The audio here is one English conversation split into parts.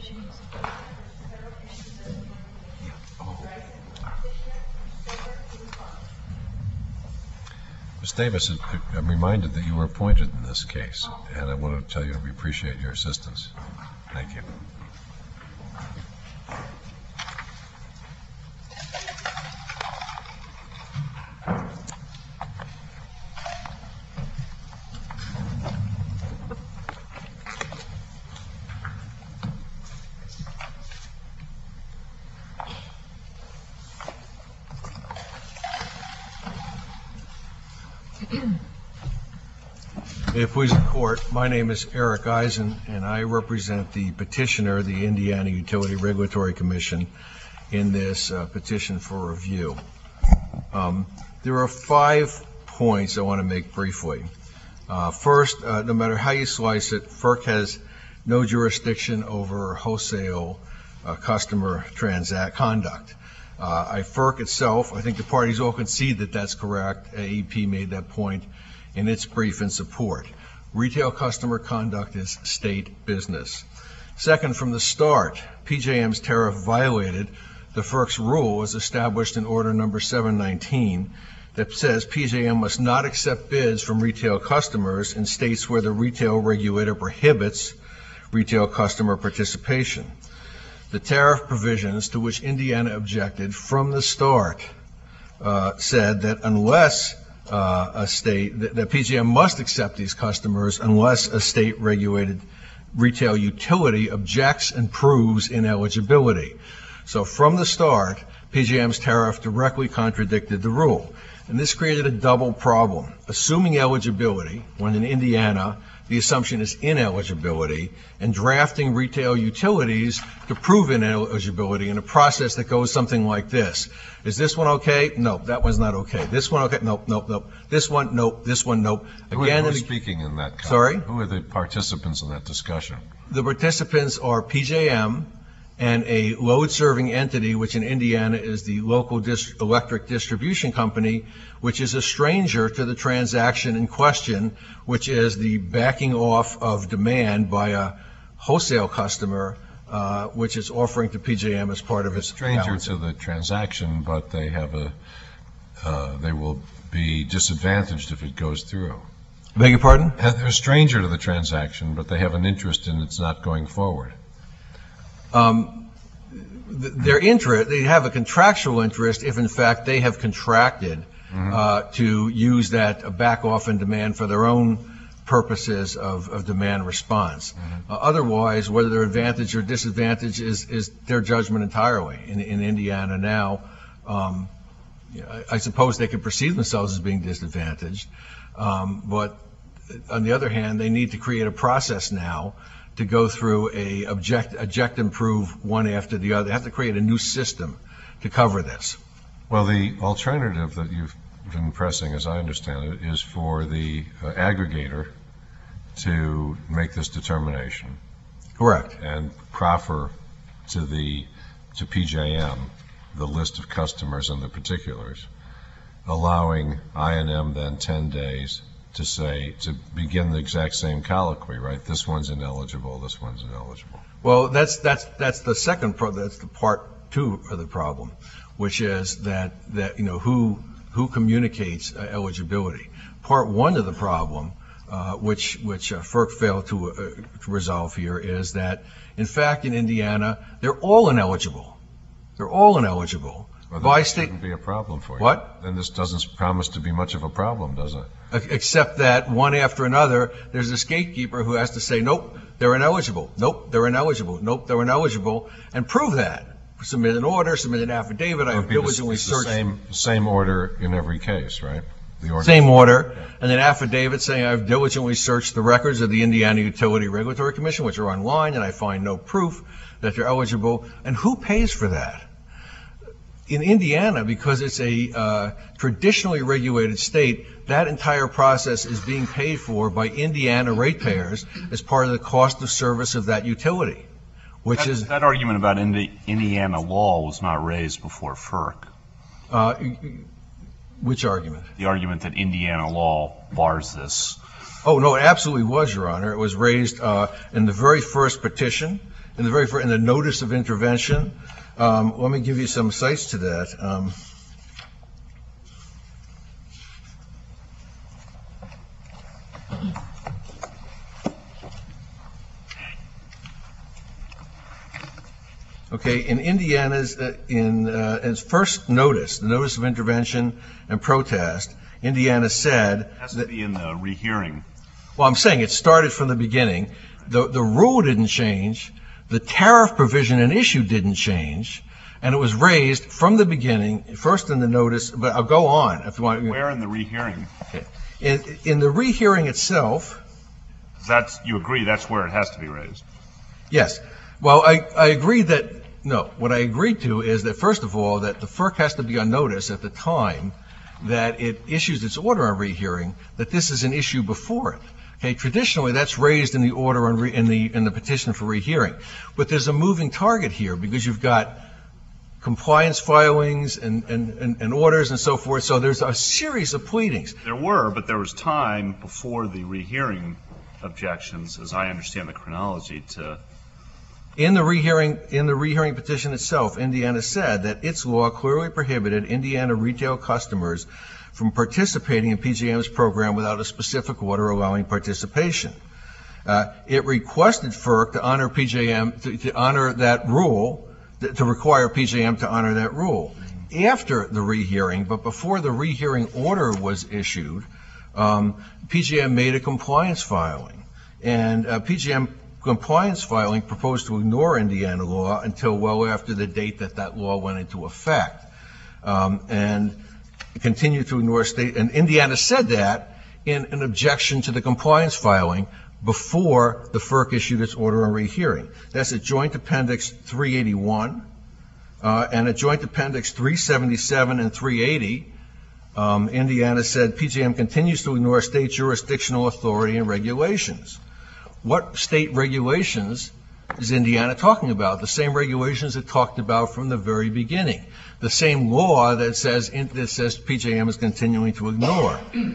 Ms. Davis, I'm reminded that you were appointed in this case, and I want to tell you we appreciate your assistance. Thank you. May it please the Court, my name is Eric Eisen, and I represent the petitioner, the Indiana Utility Regulatory Commission, in this petition for review. There are 5 points I want to make briefly. First, no matter how you slice it, FERC has no jurisdiction over wholesale customer conduct. FERC itself, I think the parties all concede that that's correct. AEP made that point in its brief in support. Retail customer conduct is state business. Second, from the start, PJM's tariff violated the FERC's rule as established in Order Number 719 that says PJM must not accept bids from retail customers in states where the retail regulator prohibits retail customer participation. The tariff provisions to which Indiana objected from the start said that unless that PJM must accept these customers unless a state-regulated retail utility objects and proves ineligibility. So from the start, PJM's tariff directly contradicted the rule. And this created a double problem. Assuming eligibility, when in Indiana the assumption is ineligibility, and drafting retail utilities to prove ineligibility in a process that goes something like this. Is this one okay? No, that one's not okay. This one okay? Nope, nope, nope. This one, nope. This one, nope. Again, who's speaking in that? Sorry? Who are the participants in that discussion? The participants are PJM and a load-serving entity, which in Indiana is the local electric distribution company, which is a stranger to the transaction in question, which is the backing off of demand by a wholesale customer, which is offering to PJM as part of its stranger to the transaction, but they have they will be disadvantaged if it goes through. Beg your pardon? They're a stranger to the transaction, but they have an interest in its not going forward. Their interest, they have a contractual interest if in fact they have contracted to use that back off in demand for their own purposes of demand response. Otherwise, whether they're advantage or disadvantage is their judgment entirely. In Indiana now, I suppose they could perceive themselves as being disadvantaged, but on the other hand, they need to create a process now to go through a object and prove one after the other. They have to create a new system to cover this. Well, the alternative that you've been pressing, as I understand it, is for the aggregator to make this determination. Correct. And proffer to PJM the list of customers and the particulars, allowing I&M then 10 days to begin the exact same colloquy, right? This one's ineligible, this one's ineligible. Well, that's the second part. That's the part 2 of the problem, which is that who communicates eligibility. Part 1 of the problem, which FERC failed to resolve here, is that in fact in Indiana they're all ineligible. They're all ineligible. Well, that shouldn't be a problem for you. What? Then this doesn't promise to be much of a problem, does it? Except that one after another, there's this gatekeeper who has to say, nope, they're ineligible. Nope, they're ineligible. Nope, they're ineligible, and prove that. Submit an order, submit an affidavit. I have diligently searched. The same order in every case, right? The order. Same order, and an affidavit saying I've diligently searched the records of the Indiana Utility Regulatory Commission, which are online, and I find no proof that they're eligible. And who pays for that? In Indiana, because it's a traditionally regulated state, that entire process is being paid for by Indiana ratepayers as part of the cost of service of that utility, which is... That argument about Indiana law was not raised before FERC. Which argument? The argument that Indiana law bars this. Oh, no, it absolutely was, Your Honor. It was raised in the very first petition. in the notice of intervention. Let me give you some cites to that. Okay, in Indiana's, its first notice, the notice of intervention and protest, Indiana said It has to be in the rehearing. well, I'm saying it started from the beginning. The rule didn't change. The tariff provision and issue didn't change. And it was raised from the beginning, first in the notice, but I'll go on if you want. Where in the rehearing? In the rehearing itself, You agree that's where it has to be raised? yes. Well, I agree that, no, what I agreed to is that, first of all, that the FERC has to be on notice at the time that it issues its order on rehearing, that this is an issue before it. Okay, traditionally, that's raised in the order on in the petition for rehearing. But there's a moving target here because you've got compliance filings and orders and so forth, so there's a series of pleadings. There were, but there was time before the rehearing objections, as I understand the chronology, to... In the rehearing petition itself, Indiana said that its law clearly prohibited Indiana retail customers from participating in PJM's program without a specific order allowing participation. It requested FERC to honor PJM, to honor that rule, to require PJM to honor that rule. After the rehearing, but before the rehearing order was issued, PJM made a compliance filing. And PJM compliance filing proposed to ignore Indiana law until well after the date that law went into effect. And continued to ignore state, and Indiana said that in an objection to the compliance filing before the FERC issued its order on rehearing. That's at Joint Appendix 381 and at Joint Appendix 377 and 380. Indiana said PJM continues to ignore state jurisdictional authority and regulations. What state regulations is Indiana talking about? The same regulations it talked about from the very beginning. The same law that says PJM is continuing to ignore.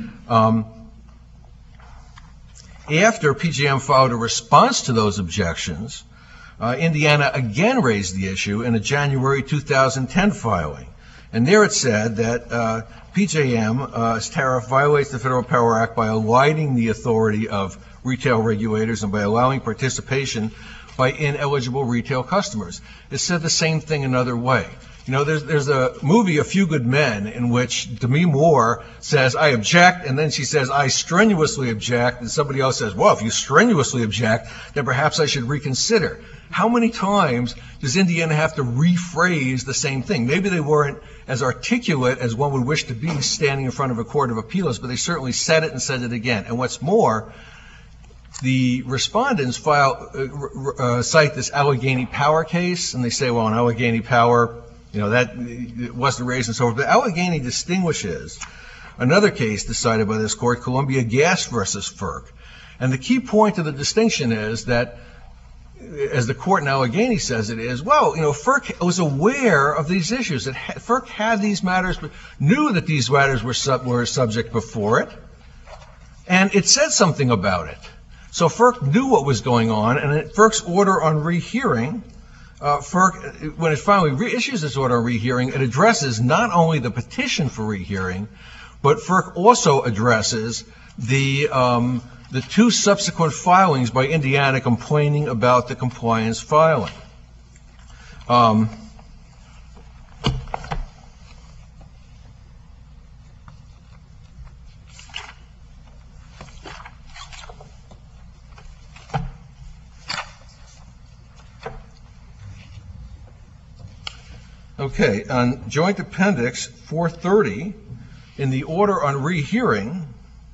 After PJM filed a response to those objections, Indiana again raised the issue in a January 2010 filing. And there it said that PJM's tariff violates the Federal Power Act by eliding the authority of retail regulators and by allowing participation by ineligible retail customers. It said the same thing another way. You know, there's a movie, A Few Good Men, in which Demi Moore says, I object, and then she says, I strenuously object, and somebody else says, well, if you strenuously object, then perhaps I should reconsider. How many times does Indiana have to rephrase the same thing? Maybe they weren't as articulate as one would wish to be standing in front of a court of appeals, but they certainly said it and said it again. And what's more, the respondents cite this Allegheny Power case, and they say, well, in Allegheny Power, you know, that wasn't raised and so forth. But Allegheny distinguishes another case decided by this court, Columbia Gas versus FERC. And the key point of the distinction is that, as the court in Allegheny says it is, well, you know, FERC was aware of these issues. FERC had these matters, knew that these matters were subject before it, and it said something about it. So FERC knew what was going on, and in FERC's order on rehearing, FERC, when it finally reissues its order on rehearing, it addresses not only the petition for rehearing, but FERC also addresses the two subsequent filings by Indiana complaining about the compliance filing. Okay, on Joint Appendix 430, in the order on rehearing,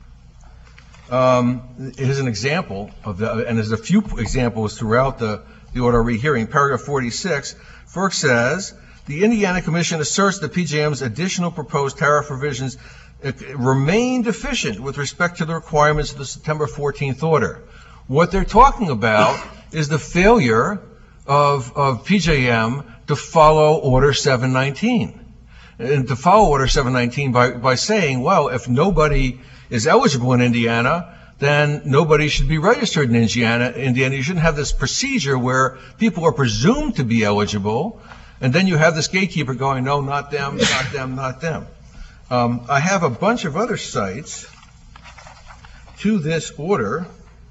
here's an example of that, and there's a few examples throughout the order on rehearing. Paragraph 46, FERC says, the Indiana Commission asserts that PJM's additional proposed tariff revisions remain deficient with respect to the requirements of the September 14th order. What they're talking about is the failure of PJM to follow Order 719. And to follow Order 719 by saying, well, if nobody is eligible in Indiana, then nobody should be registered in Indiana. You shouldn't have this procedure where people are presumed to be eligible, and then you have this gatekeeper going, no, not them, not them, not them. I have a bunch of other sites to this order.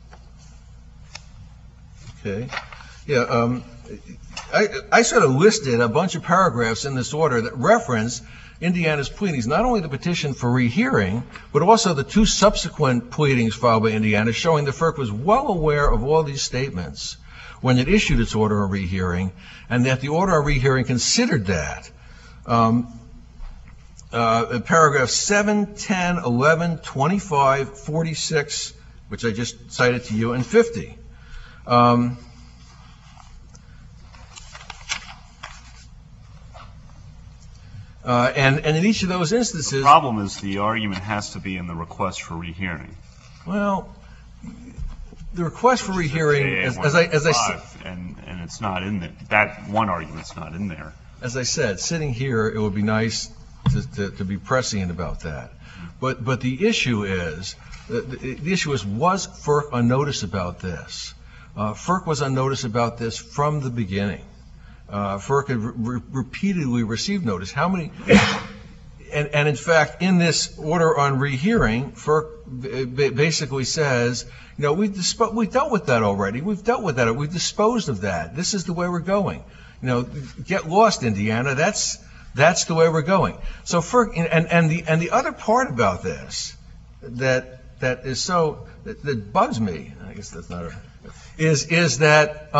Okay. Yeah, I sort of listed a bunch of paragraphs in this order that reference Indiana's pleadings, not only the petition for rehearing, but also the two subsequent pleadings filed by Indiana showing the FERC was well aware of all these statements when it issued its order of rehearing, and that the order of rehearing considered that. Paragraphs 7, 10, 11, 25, 46, which I just cited to you, and 50. And in each of those instances... The problem is the argument has to be in the request for rehearing. Well, the request for rehearing, as I said... And it's not in there. That one argument's not in there. As I said, sitting here, it would be nice to be prescient about that. But the issue is, was FERC on notice about this? FERC was on notice about this from the beginning. FERC had repeatedly received notice. How many? And in fact, in this order on rehearing, FERC basically says, you know, we've dealt with that already. We've dealt with that. We've disposed of that. This is the way we're going. You know, get lost, Indiana. That's the way we're going. So FERC, and the other part about this that is so that bugs me, I guess that's not is that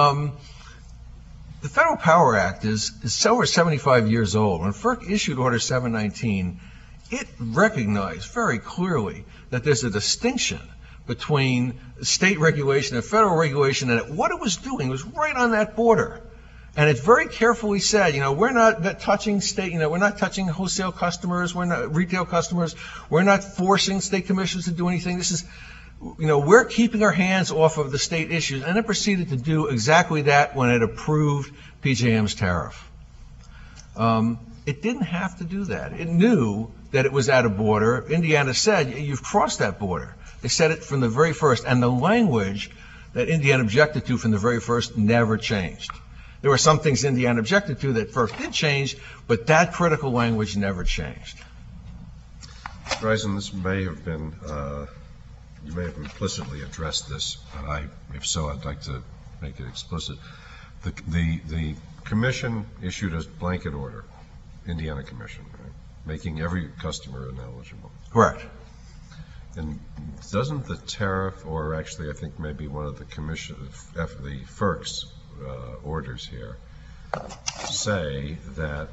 the Federal Power Act is over 75 years old. When FERC issued Order 719, it recognized very clearly that there's a distinction between state regulation and federal regulation, and what it was doing was right on that border. And it very carefully said, you know, we're not touching state, you know, we're not touching wholesale customers, we're not retail customers, we're not forcing state commissions to do anything. This is, you know, we're keeping our hands off of the state issues, and it proceeded to do exactly that when it approved PJM's tariff. It didn't have to do that. It knew that it was at a border. Indiana said, you've crossed that border. They said it from the very first, and the language that Indiana objected to from the very first never changed. There were some things Indiana objected to that FERC did change, but that critical language never changed. Mr. Eisen, this may have been, you may have implicitly addressed this, but if so, I'd like to make it explicit. The commission issued a blanket order, Indiana Commission, right, making every customer ineligible. Correct. And doesn't the tariff, or actually I think maybe one of the commission, the FERC's orders here, say that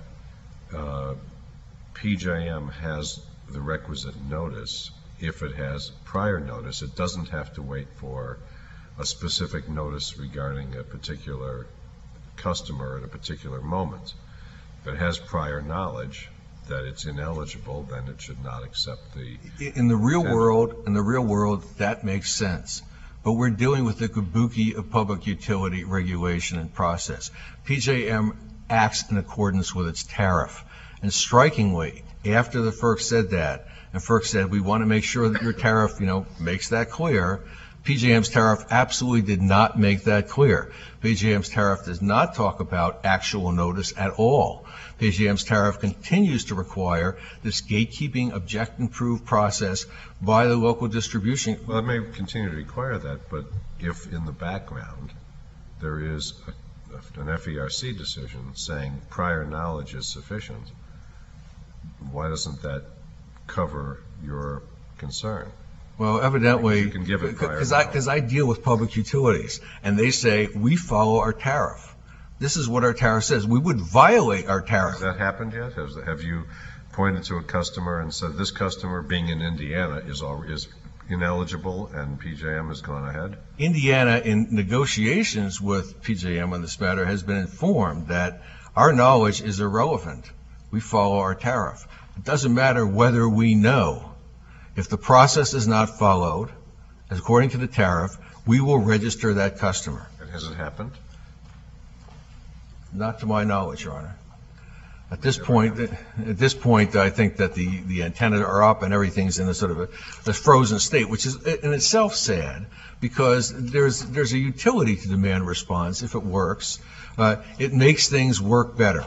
PJM has the requisite notice if it has prior notice. It doesn't have to wait for a specific notice regarding a particular customer at a particular moment. If it has prior knowledge that it's ineligible, then it should not accept the... In the real world, that makes sense. But we're dealing with the kabuki of public utility regulation and process. PJM acts in accordance with its tariff. And strikingly, after the FERC said that, and FERC said, we want to make sure that your tariff, you know, makes that clear, PJM's tariff absolutely did not make that clear. PJM's tariff does not talk about actual notice at all. PJM's tariff continues to require this gatekeeping, object and prove process by the local distribution. Well, it may continue to require that, but if in the background there is an FERC decision saying prior knowledge is sufficient, why doesn't that cover your concern? Well, evidently, you can give it prior because I deal with public utilities, and they say we follow our tariff. This is what our tariff says. We would violate our tariff. Has that happened yet? Have you pointed to a customer and said this customer, being in Indiana, is ineligible, and PJM has gone ahead? Indiana, in negotiations with PJM on this matter, has been informed that our knowledge is irrelevant. We follow our tariff. It doesn't matter whether we know. If the process is not followed, according to the tariff, we will register that customer. And has it happened? Not to my knowledge, Your Honor. At this point, I think that the antennas are up and everything's in a sort of a frozen state, which is in itself sad, because there's a utility to demand response if it works. It makes things work better.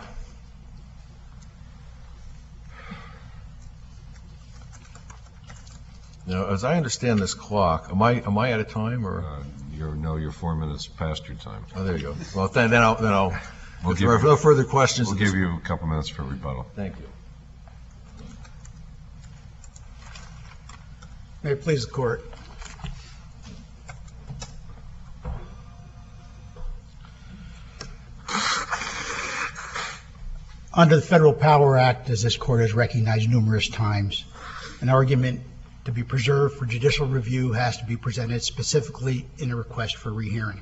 Now, as I understand this clock, am I out of time, or? You're 4 minutes past your time. Oh, there you go. Well, then I'll. We'll If there are no further questions. We'll give you a couple minutes for rebuttal. Thank you. May it please the court. Under the Federal Power Act, as this court has recognized numerous times, an argument to be preserved for judicial review has to be presented specifically in a request for rehearing.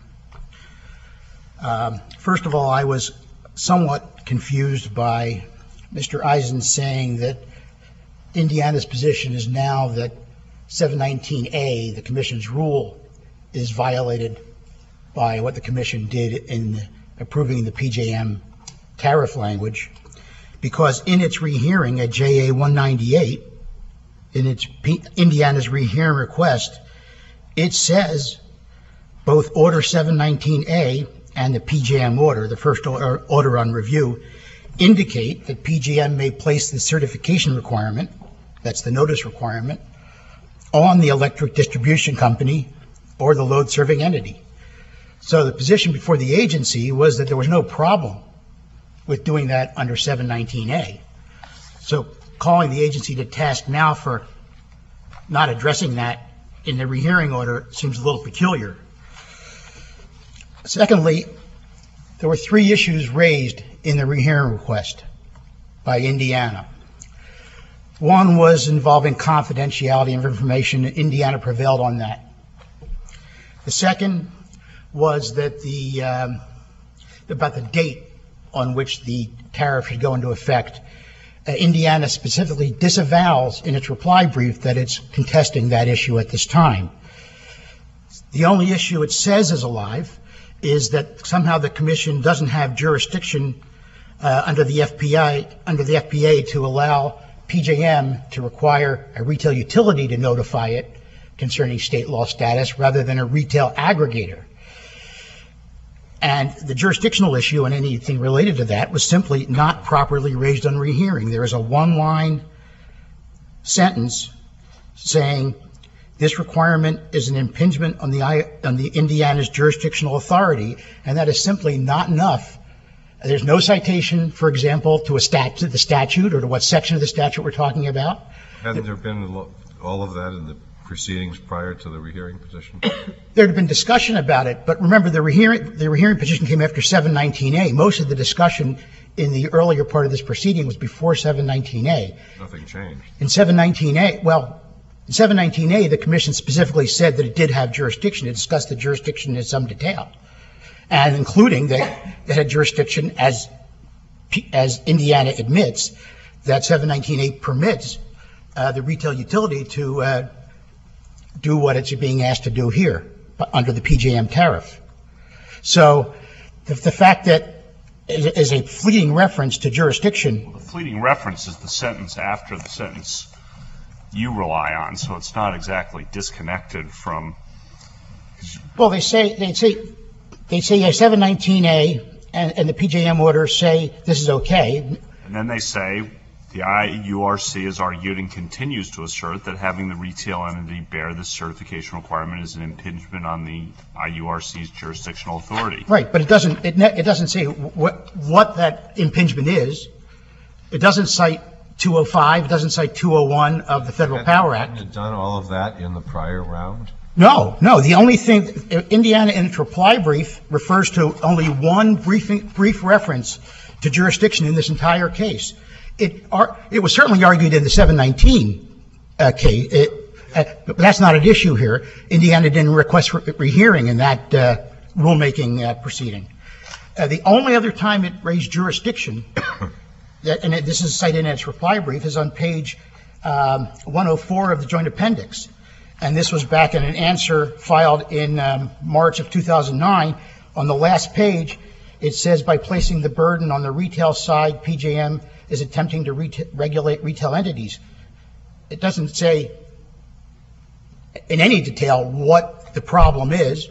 First of all, I was somewhat confused by Mr. Eisen saying that Indiana's position is now that 719A, the Commission's rule, is violated by what the Commission did in approving the PJM tariff language, because in its rehearing at JA 198, in its Indiana's rehearing request, it says both Order 719A and the PJM order, the first order on review, indicate that PJM may place the certification requirement, that's the notice requirement, on the electric distribution company or the load serving entity. So the position before the agency was that there was no problem with doing that under 719A. So calling the agency to task now for not addressing that in the rehearing order seems a little peculiar. Secondly, there were 3 issues raised in the rehearing request by Indiana. One was involving confidentiality of information. Indiana prevailed on that. The second was that about the date on which the tariff should go into effect. Indiana specifically disavows in its reply brief that it's contesting that issue at this time. The only issue it says is alive is that somehow the Commission doesn't have jurisdiction under the FPA to allow PJM to require a retail utility to notify it concerning state law status rather than a retail aggregator. And the jurisdictional issue and anything related to that was simply not properly raised on rehearing. There is a one-line sentence saying this requirement is an impingement on the Indiana's jurisdictional authority, and that is simply not enough. There's no citation, for example, to the statute or to what section of the statute we're talking about. Hadn't there been all of that in the proceedings prior to the rehearing petition? There had been discussion about it, but remember the rehearing petition came after 719A. Most of the discussion in the earlier part of this proceeding was before 719A. Nothing changed. In 719A, the Commission specifically said that it did have jurisdiction. It discussed the jurisdiction in some detail, and including that it had jurisdiction, as Indiana admits, that 719A permits the retail utility to do what it's being asked to do here under the PJM tariff. So the fact that it is a fleeting reference to jurisdiction. Well, the fleeting reference is the sentence after the sentence you rely on, so it's not exactly disconnected from. Well, they say 719A and the PJM order say this is okay. And then they say the IURC has argued and continues to assert that having the retail entity bear this certification requirement is an impingement on the IURC's jurisdictional authority. Right, but it doesn't say what that impingement is. It doesn't cite 205. It doesn't cite 201 of the Federal Power Act. Hadn't it done all of that in the prior round? No. The only thing, Indiana in its reply brief refers to only one brief reference to jurisdiction in this entire case. It was certainly argued in the 719 case, but that's not an issue here. Indiana didn't request for rehearing in that rulemaking proceeding. The only other time it raised jurisdiction, and this is cited in its reply brief, is on page 104 of the Joint Appendix. And this was back in an answer filed in March of 2009. On the last page, it says by placing the burden on the retail side, PJM is attempting to regulate retail entities. It doesn't say in any detail what the problem is.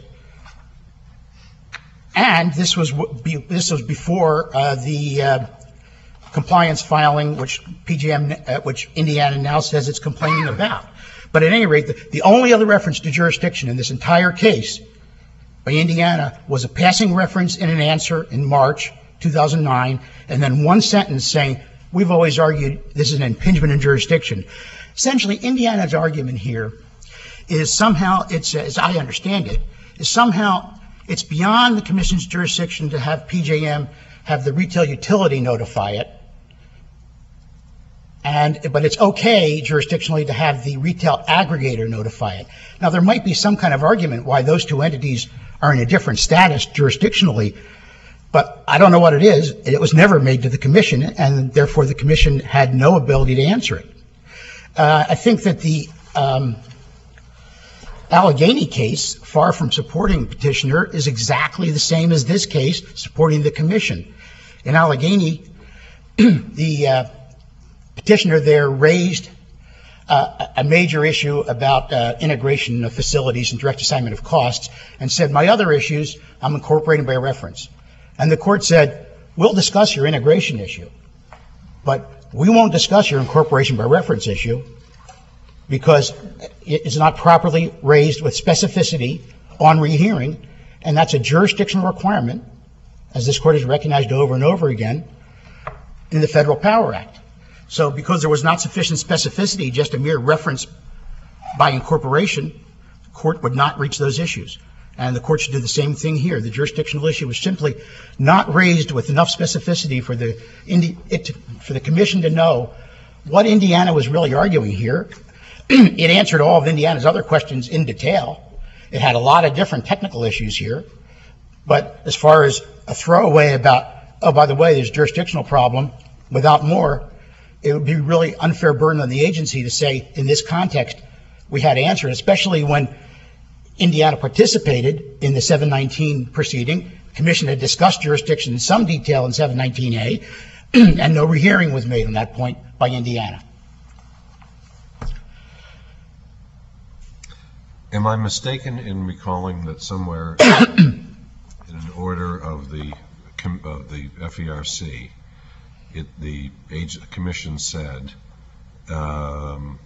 And this was before the compliance filing, which which Indiana now says it's complaining about. But at any rate, the only other reference to jurisdiction in this entire case by Indiana was a passing reference in an answer in March 2009, and then one sentence saying, we've always argued this is an impingement in jurisdiction. Essentially, Indiana's argument here is somehow, as I understand it, is somehow it's beyond the Commission's jurisdiction to have PJM have the retail utility notify it, but it's okay jurisdictionally to have the retail aggregator notify it. Now, there might be some kind of argument why those two entities are in a different status jurisdictionally, but I don't know what it is. It was never made to the Commission, and therefore the Commission had no ability to answer it. I think that the Allegheny case, far from supporting petitioner, is exactly the same as this case, supporting the Commission. In Allegheny, the petitioner there raised a major issue about integration of facilities and direct assignment of costs, and said, my other issues I'm incorporating by reference. And the court said, we'll discuss your integration issue, but we won't discuss your incorporation by reference issue because it is not properly raised with specificity on rehearing, and that's a jurisdictional requirement, as this court has recognized over and over again, in the Federal Power Act. So because there was not sufficient specificity, just a mere reference by incorporation, the court would not reach those issues. And the court should do the same thing here. The jurisdictional issue was simply not raised with enough specificity for the Commission to know what Indiana was really arguing here. It answered all of Indiana's other questions in detail. It had a lot of different technical issues here. But as far as a throwaway about, oh, by the way, there's a jurisdictional problem, without more, it would be really unfair burden on the agency to say, in this context, we had to answer it, especially when Indiana participated in the 719 proceeding. The Commission had discussed jurisdiction in some detail in 719A, and no rehearing was made on that point by Indiana. Am I mistaken in recalling that somewhere in an order of the FERC, the Commission said that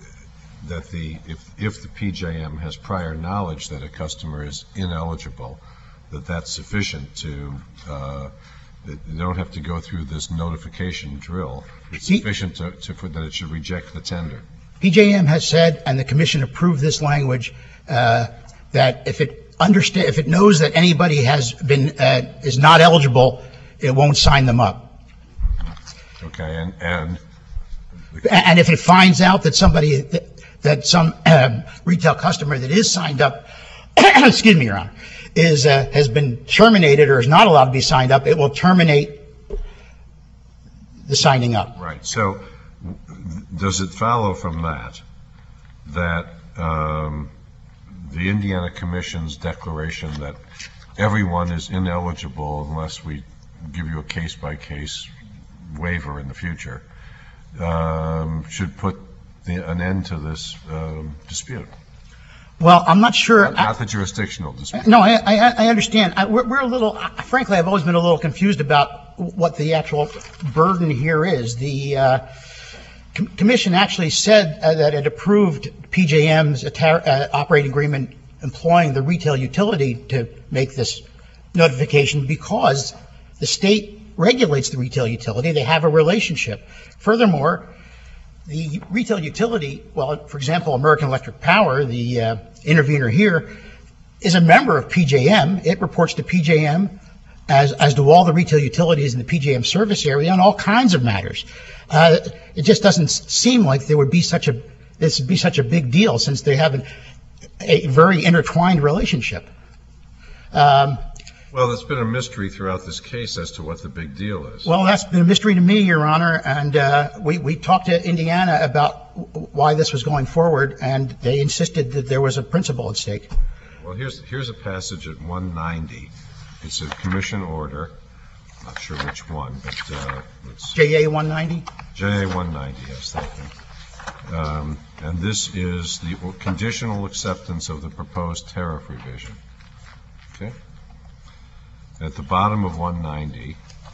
if the PJM has prior knowledge that a customer is ineligible, that's sufficient to that you don't have to go through this notification drill. It's sufficient that it should reject the tender. PJM has said, and the Commission approved this language, that if it knows that anybody is not eligible, it won't sign them up. Okay, and if it finds out that some retail customer that is signed up, excuse me, Your Honor, has been terminated or is not allowed to be signed up, it will terminate the signing up. Right. So does it follow from that the Indiana Commission's declaration that everyone is ineligible unless we give you a case-by-case waiver in the future should put an end to this dispute? Well, I'm not sure. Not the jurisdictional dispute. No, I understand. We're a little, frankly, I've always been a little confused about what the actual burden here is. The Commission actually said that it approved PJM's operating agreement employing the retail utility to make this notification because the state regulates the retail utility. They have a relationship. Furthermore, the retail utility, well, for example, American Electric Power, the intervener here, is a member of PJM. It reports to PJM, as do all the retail utilities in the PJM service area on all kinds of matters. It just doesn't seem like this would be such a big deal since they have a very intertwined relationship. Well, it's been a mystery throughout this case as to what the big deal is. Well, that's been a mystery to me, Your Honor, and we talked to Indiana about why this was going forward, and they insisted that there was a principle at stake. Well, here's a passage at 190 it's a commission order, not sure which one, but it's JA 190? JA 190, yes, thank you. And this is the conditional acceptance of the proposed tariff revision. Okay? At the bottom of 190,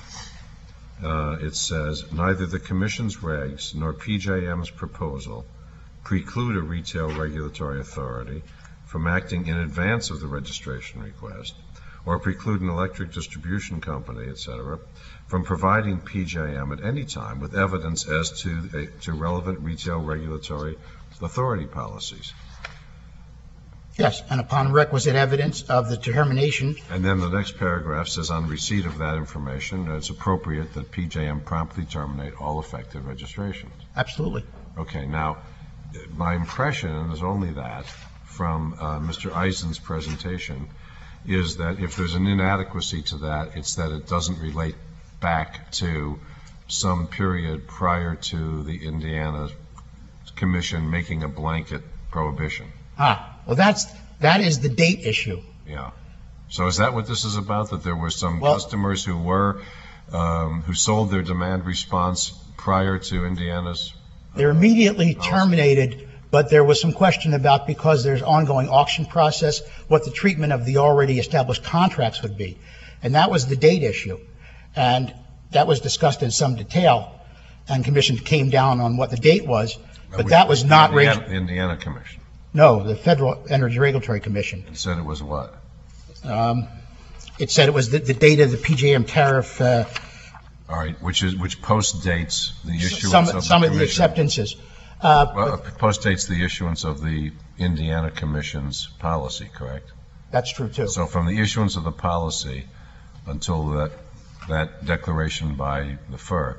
it says, neither the Commission's regs nor PJM's proposal preclude a retail regulatory authority from acting in advance of the registration request, or preclude an electric distribution company, etc., from providing PJM at any time with evidence as to relevant retail regulatory authority policies. Yes, and upon requisite evidence of the determination. And then the next paragraph says, on receipt of that information, it's appropriate that PJM promptly terminate all effective registrations. Absolutely. Okay, now, my impression, and there's only that, from Mr. Eisen's presentation, is that if there's an inadequacy to that, it's that it doesn't relate back to some period prior to the Indiana Commission making a blanket prohibition. Well, that is the date issue. Yeah. So is that what this is about? That there were some Well, customers who were who sold their demand response prior to Indiana's? They're immediately terminated, but there was some question about, because there's ongoing auction process, what the treatment of the already established contracts would be. And that was the date issue. And that was discussed in some detail, and Commission came down on what the date was, but that was not raised. The Indiana Commission. No, the Federal Energy Regulatory Commission. It said it was what? It said it was the date of the PJM tariff, All right, which post-dates the issuance of the some of the commission. acceptances. Well, it post-dates the issuance of the Indiana Commission's policy, correct? That's true, too. So from the issuance of the policy until that declaration by the FERC,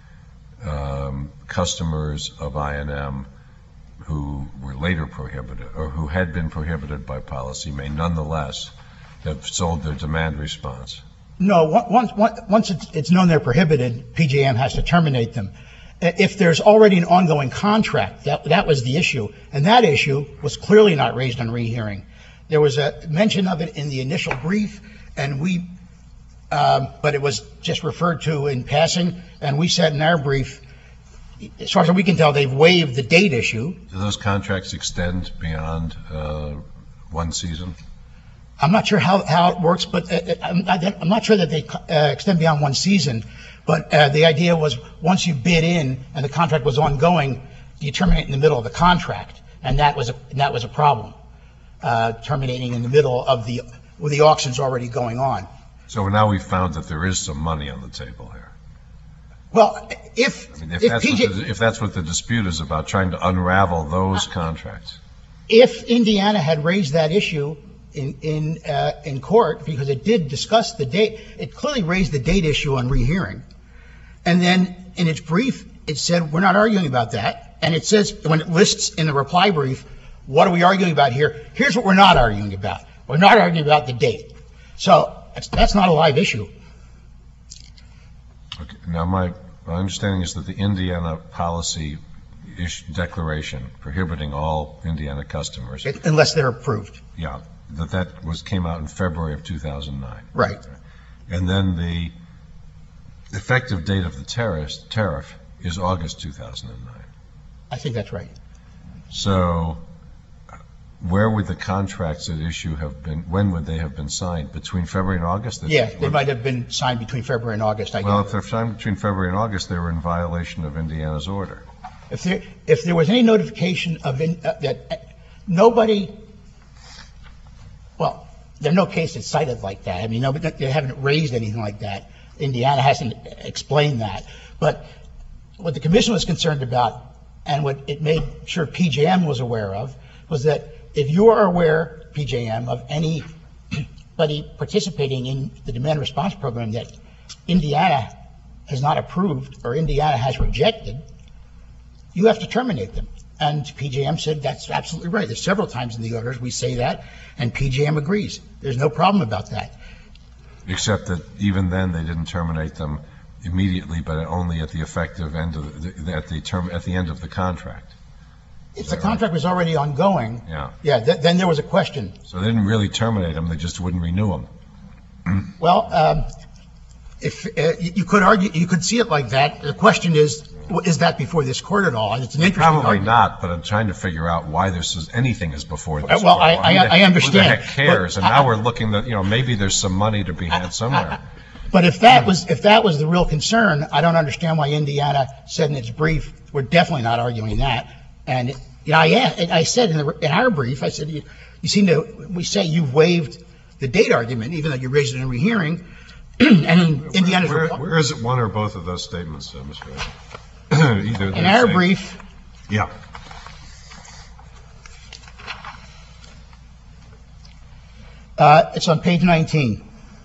customers of I&M who were later prohibited, or who had been prohibited by policy, may nonetheless have sold their demand response. No, once it's known they're prohibited, PJM has to terminate them. If there's already an ongoing contract, that was the issue, and that issue was clearly not raised on rehearing. There was a mention of it in the initial brief, and but it was just referred to in passing, and we said in our brief, as far as we can tell, they've waived the date issue. Do those contracts extend beyond one season? I'm not sure how it works, but I'm not sure that they extend beyond one season. But the idea was, once you bid in and the contract was ongoing, you terminate in the middle of the contract, and that was a problem, terminating in the middle of with the auctions already going on. So now we've found that there is some money on the table here. Well, if that's what the dispute is about, trying to unravel those contracts. If Indiana had raised that issue in court, because it did discuss the date, it clearly raised the date issue on rehearing. And then in its brief, it said, we're not arguing about that. And it says, when it lists in the reply brief, what are we arguing about here? Here's what we're not arguing about. We're not arguing about the date. So that's not a live issue. Okay. Now, my understanding is that the Indiana policy declaration prohibiting all Indiana customers, Unless they're approved. yeah, that came out in February of 2009. Right. And then the effective date of the tariff is August 2009. I think that's right. So where would the contracts at issue have been, when would they have been signed? Between February and August? Yeah, they might have been signed between February and August, I Well, guess. if they're signed between February and August, they were in violation of Indiana's order. If there was any notification of that nobody, well, there are no cases cited like that. I mean, they haven't raised anything like that. Indiana hasn't explained that. But what the commission was concerned about, and what it made sure PJM was aware of, was that if you are aware, PJM, of anybody participating in the demand response program that Indiana has not approved or Indiana has rejected, you have to terminate them. And PJM said that's absolutely right. There's several times in the orders we say that, and PJM agrees. There's no problem about that. Except that even then they didn't terminate them immediately, but only at the effective end of at the end of the contract. If the contract was already ongoing, Yeah. then there was a question. So they didn't really terminate them; they just wouldn't renew them. Well, if you could argue, you could see it like that. The question is that before this court at all? It's an interesting Probably argument. not, but I'm trying to figure out why anything is before this. Well, court. I understand. Who the heck cares? But And now we're looking that, maybe there's some money to be had somewhere. But if that was the real concern, I don't understand why Indiana said in its brief, we're definitely not arguing that. And I said in our brief, I said, we say you've waived the date argument, even though you raised it in rehearing. And in Indiana's Where is it one or both of those statements, Mr. Ray? Either in our brief, Yeah. it's on page 19.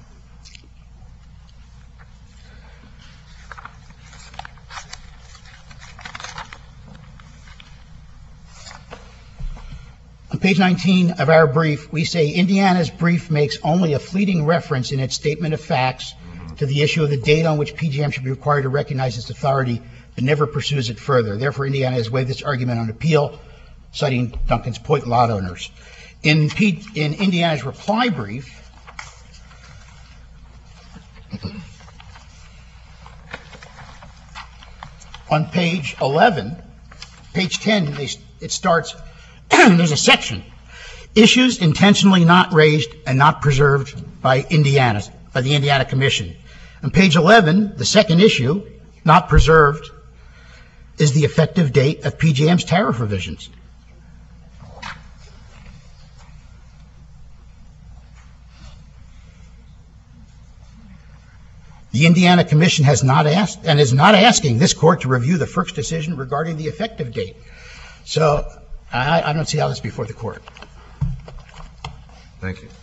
On page 19 of our brief, we say Indiana's brief makes only a fleeting reference in its statement of facts to the issue of the date on which PJM should be required to recognize its authority, but never pursues it further. Therefore, Indiana has waived this argument on appeal, citing Duncan's point lot owners. In Indiana's reply brief, on page 11, page 10, it starts, there's a section, issues intentionally not raised and not preserved by the Indiana Commission. On page 11, the second issue, not preserved, is the effective date of PJM's tariff revisions. The Indiana Commission has not asked and is not asking this court to review the FERC's decision regarding the effective date. So I don't see how that's before the court. Thank you.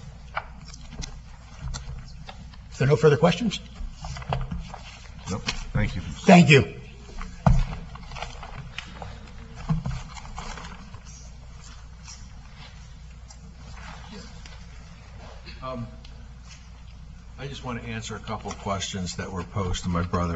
If there are no further questions? Nope. Thank you. Thank you. I just want to answer a couple of questions that were posed to my brother.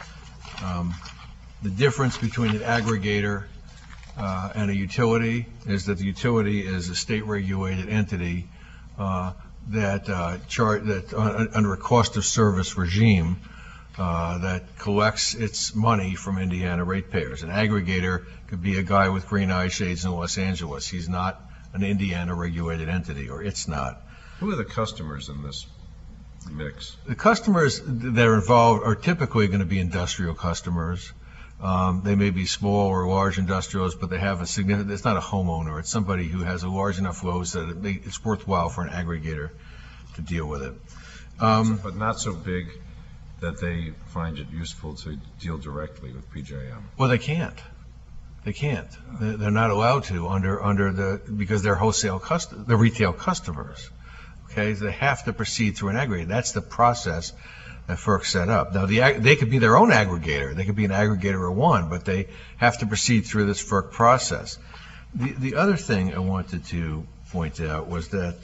The difference between an aggregator and a utility is that the utility is a state-regulated entity that under a cost of service regime that collects its money from Indiana ratepayers. An aggregator could be a guy with green eye shades in Los Angeles. He's not an Indiana-regulated entity, or it's not. Who are the customers in this mix? The customers that are involved are typically going to be industrial customers. They may be small or large industrials, but they have it's not a homeowner. It's somebody who has a large enough load so that it's worthwhile for an aggregator to deal with it. But not so big that they find it useful to deal directly with PJM. Well, they can't. They can't. They're not allowed to because they're they're retail customers. Okay, they have to proceed through an aggregator. That's the process that FERC set up. Now, they could be their own aggregator. They could be an aggregator of one, but they have to proceed through this FERC process. The other thing I wanted to point out was that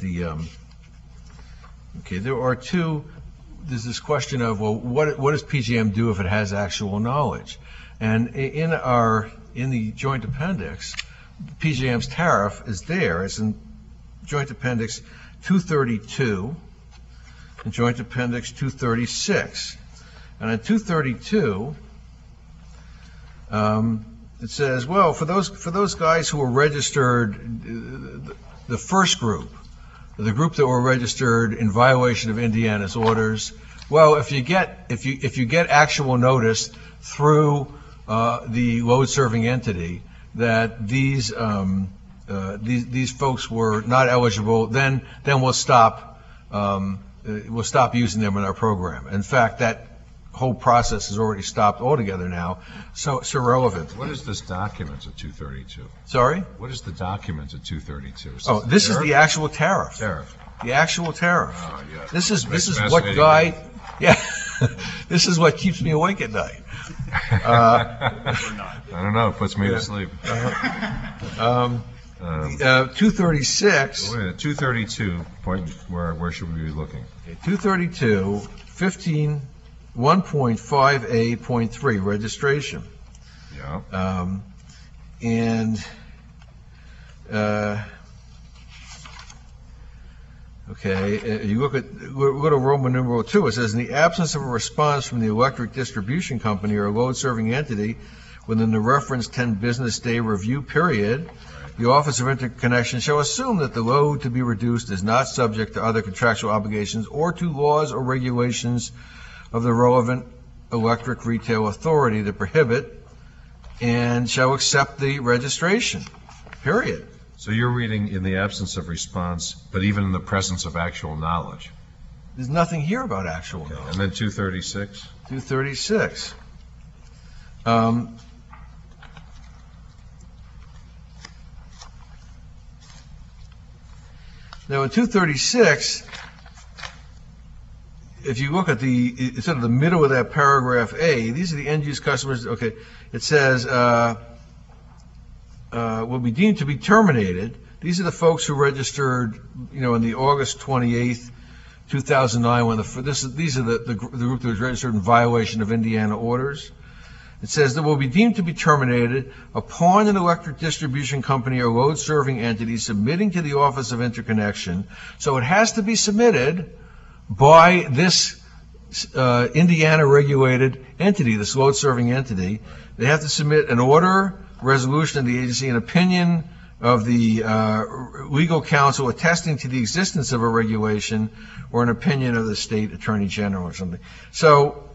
there's this question of, well, what does PJM do if it has actual knowledge? And in the joint appendix, PJM's tariff is there. It's in joint appendix 232 and joint appendix 236. And in 232, it says, well, for those guys who were registered, the first group, the group that were registered in violation of Indiana's orders, well, if you get actual notice through the load serving entity that these folks were not eligible, then we'll stop using them in our program. In fact, that whole process has already stopped altogether now, so it's irrelevant. What is this document at 232? Sorry? What is the document at 232? Oh, this is the actual tariff. Tariff. The actual tariff. Oh, yeah. This is Fascinating. what guy. Yeah. This is what keeps me awake at night. I don't know. It puts me to sleep. 236. Wait a minute, 232. Where should we be looking? 232, 1.5A.3 registration. Yeah. Okay, you look at, go to Roman numeral 2, it says, in the absence of a response from the electric distribution company or load-serving entity within the referenced 10 business day review period, the Office of Interconnection shall assume that the load to be reduced is not subject to other contractual obligations or to laws or regulations of the relevant electric retail authority that prohibit, and shall accept the registration, period. So you're reading in the absence of response, but even in the presence of actual knowledge. There's nothing here about actual knowledge. And then 236? 236. Now, in 236, if you look at the sort of the middle of that paragraph A, these are the end-use customers. Okay, it says will be deemed to be terminated. These are the folks who registered, in the August 28th, 2009, when these are the group that was registered in violation of Indiana orders. It says that will be deemed to be terminated upon an electric distribution company or load-serving entity submitting to the Office of Interconnection. So it has to be submitted by this Indiana-regulated entity, this load-serving entity. They have to submit an order, resolution of the agency, an opinion of the legal counsel attesting to the existence of a regulation, or an opinion of the state attorney general or something. So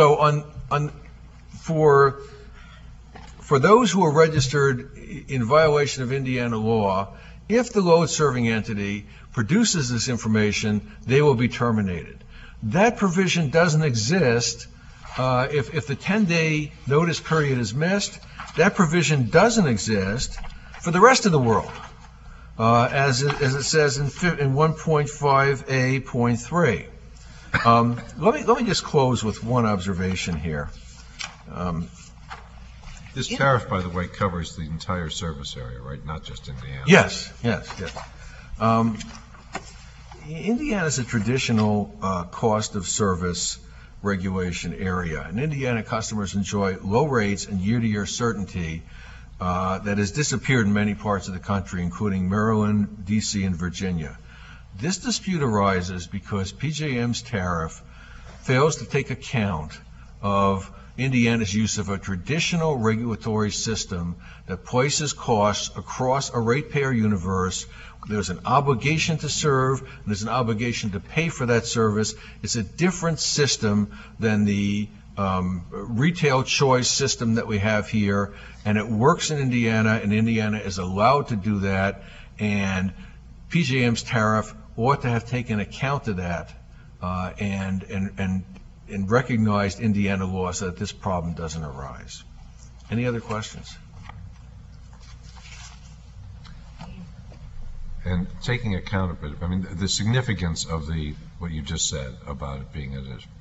for those who are registered in violation of Indiana law, if the load-serving entity produces this information, they will be terminated. That provision doesn't exist if the 10-day notice period is missed. That provision doesn't exist for the rest of the world, as it says in 1.5a.3. Let me just close with one observation here. This tariff, by the way, covers the entire service area, right? Not just Indiana. Yes. Indiana is a traditional cost of service regulation area, and Indiana customers enjoy low rates and year-to-year certainty that has disappeared in many parts of the country, including Maryland, D.C., and Virginia. This dispute arises because PJM's tariff fails to take account of Indiana's use of a traditional regulatory system that places costs across a ratepayer universe. There's an obligation to serve, and there's an obligation to pay for that service. It's a different system than the retail choice system that we have here, and it works in Indiana, and Indiana is allowed to do that, and PJM's tariff ought to have taken account of that and recognized Indiana law so that this problem doesn't arise. Any other questions? And taking account of it, I mean, the significance of what you just said about it being a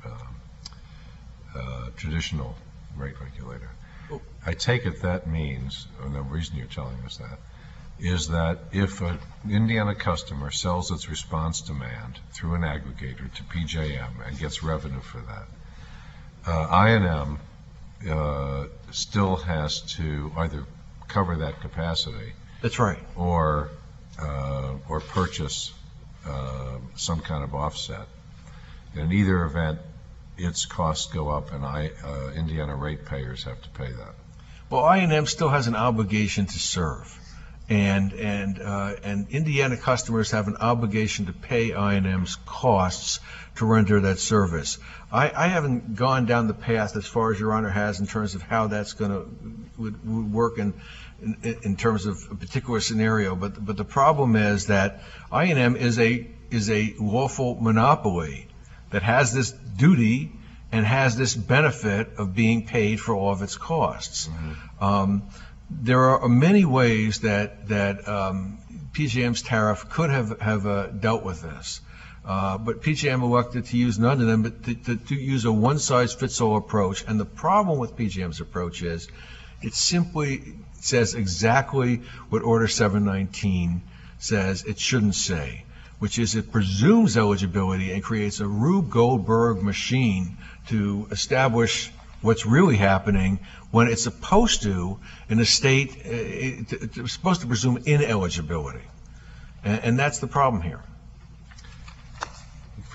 traditional rate regulator, I take it that means, and the reason you're telling us that, is that if an Indiana customer sells its response demand through an aggregator to PJM and gets revenue for that, I&M still has to either cover that capacity. That's right. Or purchase some kind of offset. In either event, its costs go up, and Indiana ratepayers have to pay that. Well, I&M still has an obligation to serve, and Indiana customers have an obligation to pay I&M's costs to render that service. I haven't gone down the path as far as Your Honor has in terms of how that's going to would work in terms of a particular scenario, but the problem is that I&M is a lawful monopoly that has this duty and has this benefit of being paid for all of its costs. Mm-hmm. There are many ways that PJM's tariff could have dealt with this, but PJM elected to use none of them, but to use a one-size-fits-all approach. And the problem with PJM's approach is it simply says exactly what Order 719 says it shouldn't say, which is it presumes eligibility and creates a Rube Goldberg machine to establish what's really happening when it's supposed to, in a state, it's supposed to presume ineligibility. And that's the problem here.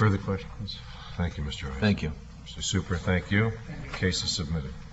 Further questions? Thank you, Mr. Eisen. Thank you. Mr. Super, thank you. Case is submitted.